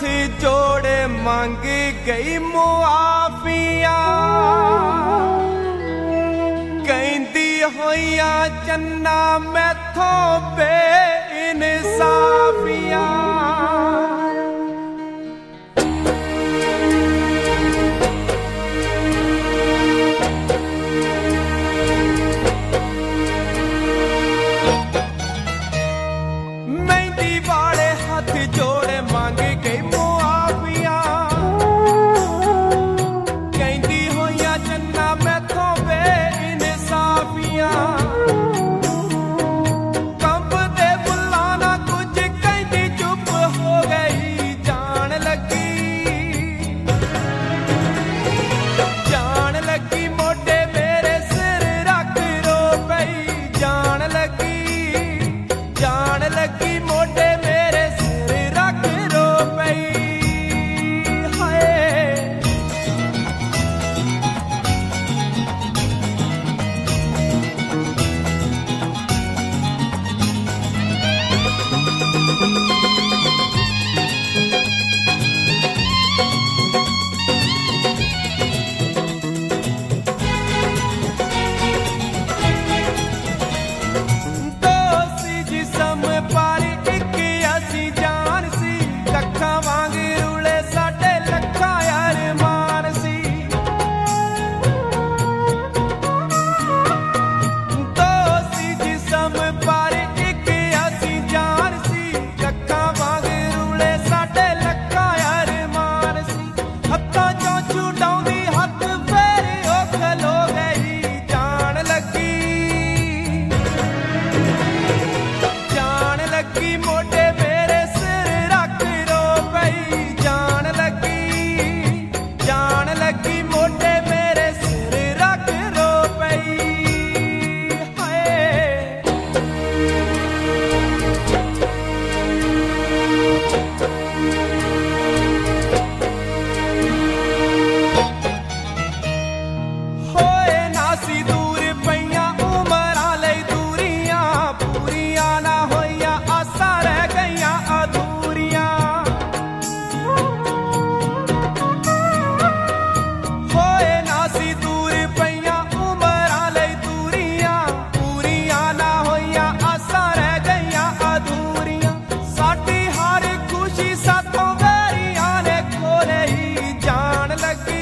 जोड़े मांग गई मुआफिया कहती होइया चन्ना मैथों बेइंसाफिया मेहंदी वाले हाथ जोड़े मांग गई मुआफिया कहती होइया चन्ना मैथों बेइंसाफिया कंबदे बुलाना कुछ कहती चुप हो गई जान लगी मोटे मेरे सिर रख रो पई जान लगी मोटे मेरे सिर रख रो पई हाय मोटे मेरे सिर रख रो पई जान लगी मोटे मेरे सिर रख रो पई हाय होए नासी दूर पईया उमरां लई दूरियां पूरियां ना होइया आसा रह गईयां अधूरियां होए नासी दूर पईया उमरां लई दूरियां पूरियां ना होइया आसा रह गईयां अधूरियां साडी हर खुशी साथों वैरियां ने खोले ही जान लगी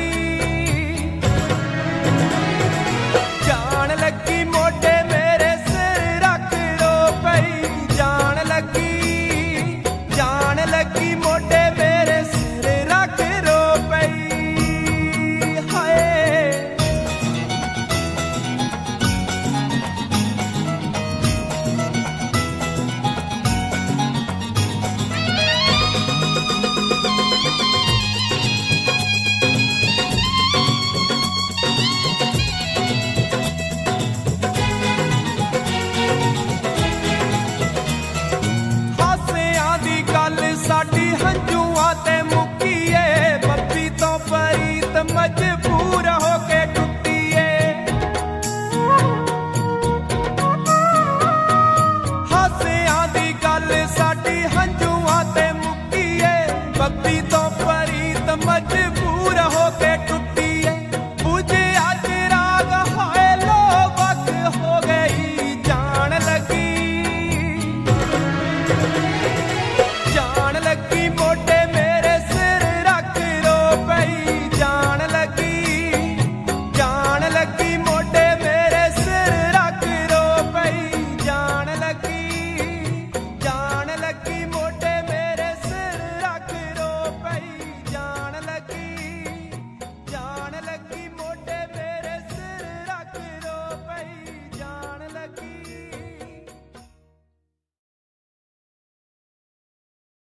मोटे मेरे सिर रख रो पई जान लगी मोटे मेरे सिर रख रो पई हाय साडी हंजुआं ते मुक्कीए बब्बी तो परीत मजबूर होके टुट्टीए हासियां दी गल साडी हंजुआं ते मुक्कीए बब्बी तो परीत मजबूर